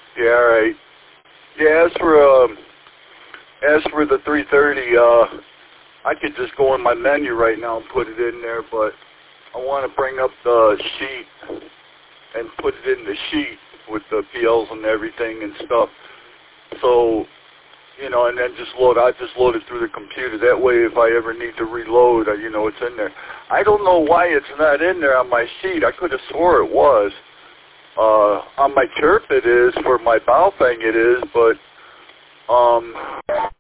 Yeah, all right. Yeah, as for the 330, I could just go in my menu right now and put it in there, but I want to bring up the sheet and put it in the sheet with the PLs and everything and stuff. So, you know, and then I just load it through the computer. That way, if I ever need to reload, you know, it's in there. I don't know why it's not in there on my sheet. I could have swore it was. On my chirp it is, for my bow thing it is, but